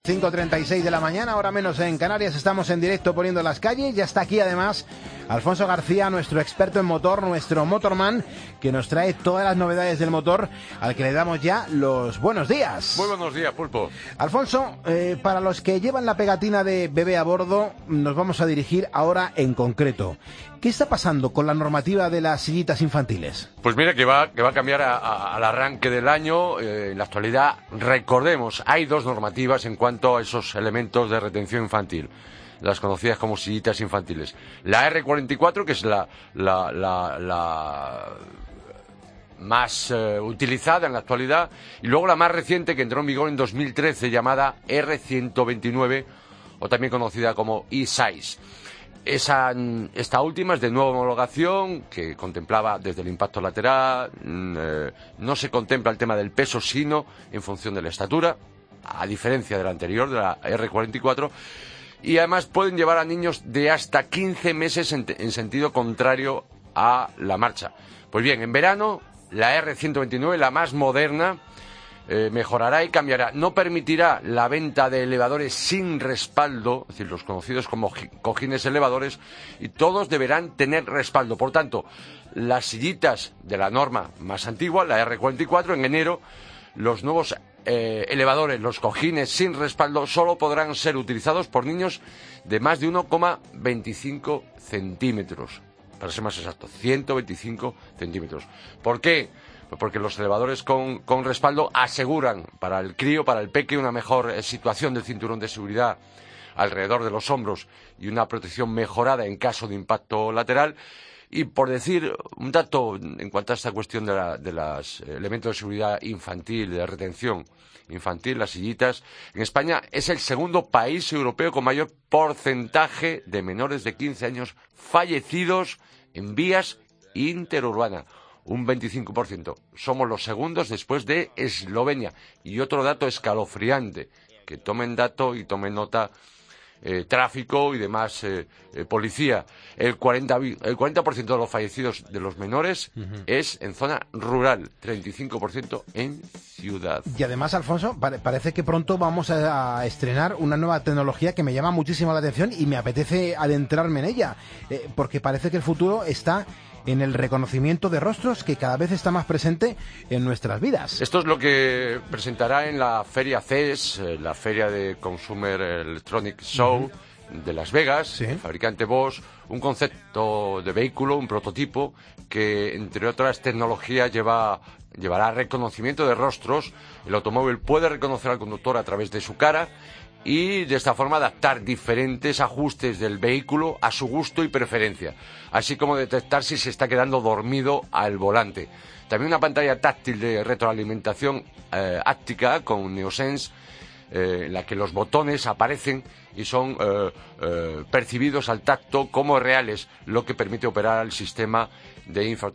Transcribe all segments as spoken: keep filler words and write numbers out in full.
cinco treinta y seis de la mañana, ahora menos en Canarias, estamos en directo poniendo las calles. Ya está aquí además Alfonso García, nuestro experto en motor, nuestro motorman, que nos trae todas las novedades del motor, al que le damos ya los buenos días. Muy buenos días, Pulpo. Alfonso, eh, para los que llevan la pegatina de bebé a bordo, nos vamos a dirigir ahora en concreto. ¿Qué está pasando con la normativa de las sillitas infantiles? Pues mira que va, que va a cambiar a, a, al arranque del año. Eh, en la actualidad, recordemos, hay dos normativas en cuanto a esos elementos de retención infantil, las conocidas como sillitas infantiles. La erre cuarenta y cuatro, que es la, la, la, la más eh, utilizada en la actualidad, y luego la más reciente, que entró en vigor en dos mil trece, llamada erre ciento veintinueve, o también conocida como E seis. Esa, esta última es de nueva homologación, que contemplaba desde el impacto lateral, eh, no se contempla el tema del peso, sino en función de la estatura, a diferencia de la anterior, de la erre cuarenta y cuatro, y además pueden llevar a niños de hasta quince meses en, en sentido contrario a la marcha. Pues bien, en verano, la erre ciento veintinueve, la más moderna, Eh, mejorará y cambiará. No permitirá la venta de elevadores sin respaldo, es decir, los conocidos como cojines elevadores, y todos deberán tener respaldo. Por tanto, las sillitas de la norma más antigua, la erre cuarenta y cuatro, en enero, los nuevos eh, elevadores, los cojines sin respaldo, solo podrán ser utilizados por niños de más de uno coma veinticinco centímetros. Para ser más exacto, ciento veinticinco centímetros. ¿Por qué? Porque los elevadores con, con respaldo aseguran para el crío, para el peque, una mejor eh, situación del cinturón de seguridad alrededor de los hombros y una protección mejorada en caso de impacto lateral. Y por decir un dato en cuanto a esta cuestión de, la, de los elementos de seguridad infantil, de retención infantil, las sillitas, en España es el segundo país europeo con mayor porcentaje de menores de quince años fallecidos en vías interurbanas. Un veinticinco por ciento. Somos los segundos después de Eslovenia. Y otro dato escalofriante, que tomen dato y tomen nota eh, tráfico y demás eh, eh, policía. El cuarenta, el cuarenta por ciento de los fallecidos de los menores uh-huh. es en zona rural, treinta y cinco por ciento en ciudad. Y además, Alfonso, pare- parece que pronto vamos a, a estrenar una nueva tecnología que me llama muchísimo la atención y me apetece adentrarme en ella, eh, porque parece que el futuro está en el reconocimiento de rostros, que cada vez está más presente en nuestras vidas. Esto es lo que presentará en la feria C E S, la feria de Consumer Electronic Show uh-huh. de Las Vegas, ¿sí? El fabricante Bosch, un concepto de vehículo, un prototipo que, entre otras tecnologías, lleva, llevará reconocimiento de rostros. El automóvil puede reconocer al conductor a través de su cara y de esta forma adaptar diferentes ajustes del vehículo a su gusto y preferencia, así como detectar si se está quedando dormido al volante. También una pantalla táctil de retroalimentación eh, áptica con NeoSense, eh, en la que los botones aparecen y son eh, eh, percibidos al tacto como reales, lo que permite operar el sistema de info,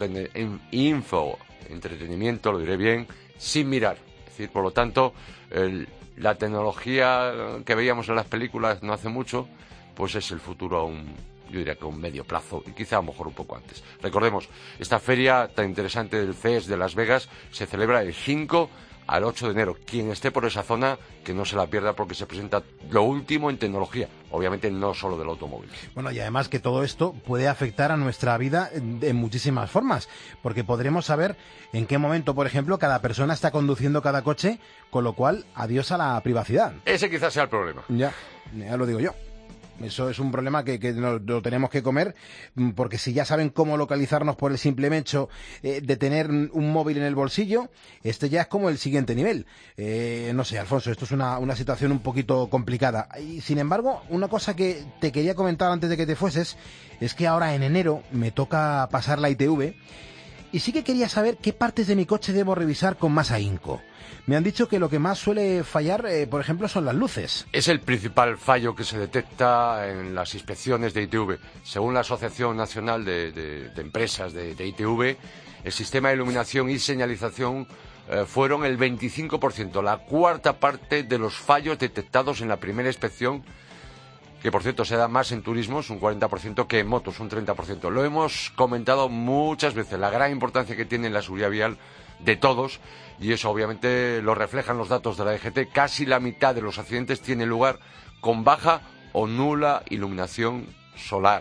info entretenimiento, lo diré bien, sin mirar. Es decir, por lo tanto, el la tecnología que veíamos en las películas no hace mucho, pues es el futuro a un, yo diría que a un medio plazo, y quizá a lo mejor un poco antes. Recordemos, esta feria tan interesante del C E S de Las Vegas se celebra del cinco al ocho de enero. Quien esté por esa zona, que no se la pierda, porque se presenta lo último en tecnología, obviamente no solo del automóvil. Bueno, y además que todo esto puede afectar a nuestra vida en, en muchísimas formas, porque podremos saber en qué momento, por ejemplo, cada persona está conduciendo cada coche, con lo cual, adiós a la privacidad. Ese quizás sea el problema. Ya, ya lo digo yo. Eso es un problema que, que nos lo tenemos que comer, porque si ya saben cómo localizarnos por el simple hecho eh, de tener un móvil en el bolsillo, este ya es como el siguiente nivel. Eh, no sé, Alfonso, esto es una, una situación un poquito complicada. Y sin embargo, una cosa que te quería comentar antes de que te fueses, es que ahora en enero me toca pasar la I T V, y sí que quería saber qué partes de mi coche debo revisar con más ahínco. Me han dicho que lo que más suele fallar, eh, por ejemplo, son las luces. Es el principal fallo que se detecta en las inspecciones de I T V. Según la Asociación Nacional de, de, de Empresas de, de I T V, el sistema de iluminación y señalización eh, fueron el veinticinco por ciento, la cuarta parte de los fallos detectados en la primera inspección, que por cierto se da más en turismos, un cuarenta por ciento, que en motos, un treinta por ciento. Lo hemos comentado muchas veces, la gran importancia que tiene en la seguridad vial de todos, y eso obviamente lo reflejan los datos de la D G T. Casi la mitad de los accidentes tienen lugar con baja o nula iluminación solar.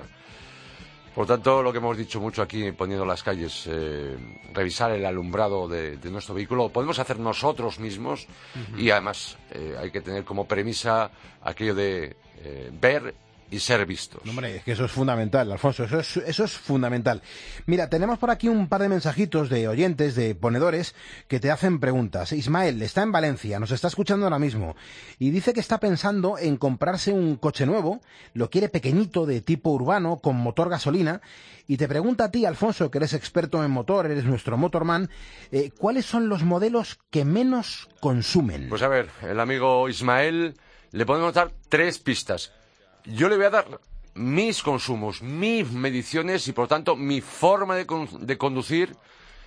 Por tanto, lo que hemos dicho mucho aquí poniendo las calles, eh, revisar el alumbrado de, de nuestro vehículo, lo podemos hacer nosotros mismos. Uh-huh. Y además eh, hay que tener como premisa aquello de eh, ver y ser vistos. Hombre, es que eso es fundamental, Alfonso, eso es, eso es fundamental. Mira, tenemos por aquí un par de mensajitos de oyentes, de ponedores, que te hacen preguntas. Ismael está en Valencia, nos está escuchando ahora mismo, y dice que está pensando en comprarse un coche nuevo, lo quiere pequeñito, de tipo urbano, con motor gasolina, y te pregunta a ti, Alfonso, que eres experto en motor, eres nuestro motorman, eh, ¿cuáles son los modelos que menos consumen? Pues a ver, el amigo Ismael, le podemos dar tres pistas. Yo le voy a dar mis consumos, mis mediciones y, por tanto, mi forma de, con de conducir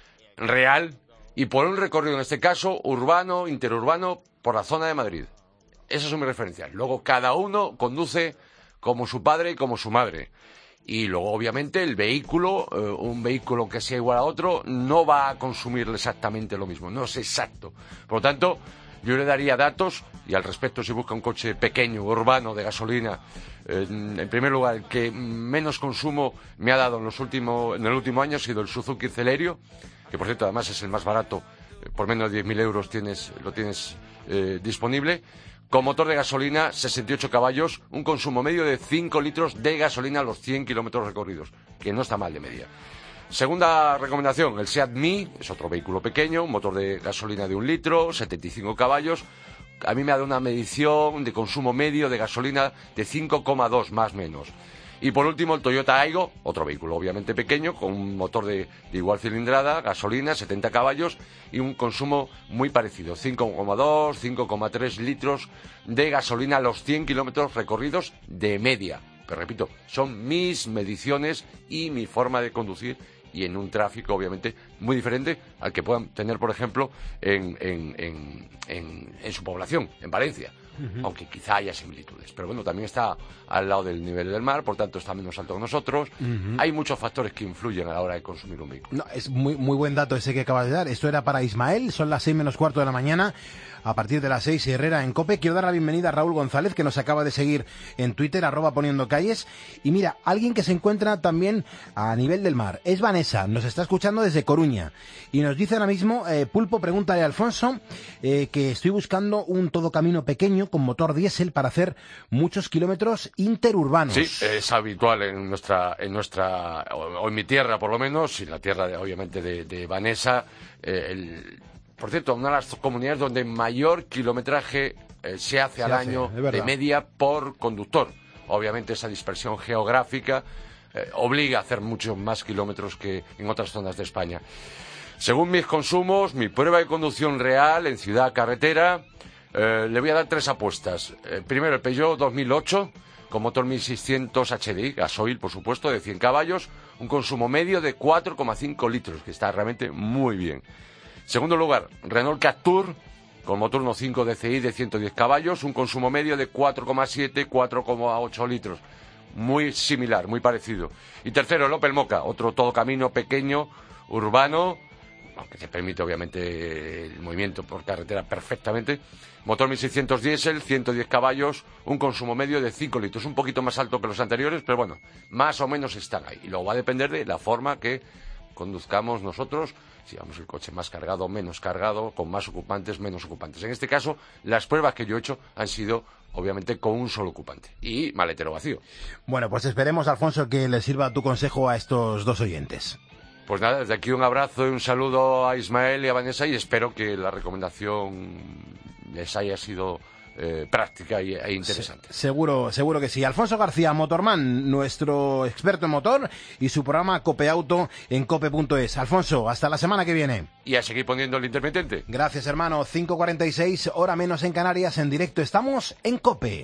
real, y por un recorrido, en este caso, urbano, interurbano, por la zona de Madrid. Esas son mis referencias. Luego, cada uno conduce como su padre y como su madre. Y luego, obviamente, el vehículo, eh, un vehículo que sea igual a otro, no va a consumir exactamente lo mismo. No es exacto. Por lo tanto, yo le daría datos, y al respecto, si busca un coche pequeño, urbano, de gasolina, eh, en primer lugar, el que menos consumo me ha dado en, los últimos, en el último año ha sido el Suzuki Celerio, que por cierto además es el más barato, eh, por menos de diez mil euros tienes, lo tienes eh, disponible, con motor de gasolina, sesenta y ocho caballos, un consumo medio de cinco litros de gasolina a los cien kilómetros recorridos, que no está mal de media. Segunda recomendación, el Seat Mii, es otro vehículo pequeño, un motor de gasolina de un litro, setenta y cinco caballos. A mí me ha dado una medición de consumo medio de gasolina de cinco coma dos, más o menos. Y por último, el Toyota Aygo, otro vehículo obviamente pequeño, con un motor de, de igual cilindrada, gasolina, setenta caballos y un consumo muy parecido, cinco coma dos, cinco coma tres litros de gasolina a los cien kilómetros recorridos de media. Pero repito, son mis mediciones y mi forma de conducir, y en un tráfico obviamente muy diferente al que puedan tener, por ejemplo, en, en, en, en, en su población, en Valencia. Uh-huh. Aunque quizá haya similitudes. Pero bueno, también está al lado del nivel del mar, por tanto está menos alto que nosotros. Uh-huh. Hay muchos factores que influyen a la hora de consumir un vehículo. No, es muy, muy buen dato ese que acabas de dar. Esto era para Ismael, son las seis menos cuarto de la mañana. A partir de las seis, Herrera en COPE. Quiero dar la bienvenida a Raúl González, que nos acaba de seguir en Twitter, arroba poniendo calles. Y mira, alguien que se encuentra también a nivel del mar. Es Vanessa, nos está escuchando desde Coruña. Y nos dice ahora mismo, eh, Pulpo, pregúntale a Alfonso, eh, que estoy buscando un todocamino pequeño con motor diésel para hacer muchos kilómetros interurbanos. Sí, es habitual en nuestra, en nuestra, o en mi tierra por lo menos, y en la tierra de, obviamente de, de Vanessa, eh, el... Por cierto, una de las comunidades donde mayor kilometraje eh, se hace se al hace, año de media por conductor. Obviamente esa dispersión geográfica eh, obliga a hacer muchos más kilómetros que en otras zonas de España. Según mis consumos, mi prueba de conducción real en ciudad, carretera, eh, le voy a dar tres apuestas. Eh, primero, el Peugeot dos mil ocho, con motor mil seiscientos H D I, gasoil, por supuesto, de cien caballos, un consumo medio de cuatro coma cinco litros, que está realmente muy bien. Segundo lugar, Renault Captur, con motor uno punto cinco D C I de ciento diez caballos, un consumo medio de cuatro coma siete, cuatro coma ocho litros. Muy similar, muy parecido. Y tercero, el Opel Mokka, otro todocamino pequeño, urbano, aunque te permite obviamente el movimiento por carretera perfectamente. Motor mil seiscientos diésel, ciento diez caballos, un consumo medio de cinco litros. Un poquito más alto que los anteriores, pero bueno, más o menos están ahí. Y luego va a depender de la forma que conduzcamos nosotros, si vamos el coche más cargado, menos cargado, con más ocupantes, menos ocupantes. En este caso, las pruebas que yo he hecho han sido, obviamente, con un solo ocupante y maletero vacío. Bueno, pues esperemos, Alfonso, que le sirva tu consejo a estos dos oyentes. Pues nada, desde aquí un abrazo y un saludo a Ismael y a Vanessa, y espero que la recomendación les haya sido Eh, práctica y, e interesante. Se, seguro, seguro que sí. Alfonso García, Motorman, nuestro experto en motor, y su programa Cope Auto en cope punto es. Alfonso, hasta la semana que viene. Y a seguir poniendo el intermitente. Gracias, hermano. cinco cuarenta y seis, hora menos en Canarias, en directo. Estamos en Cope.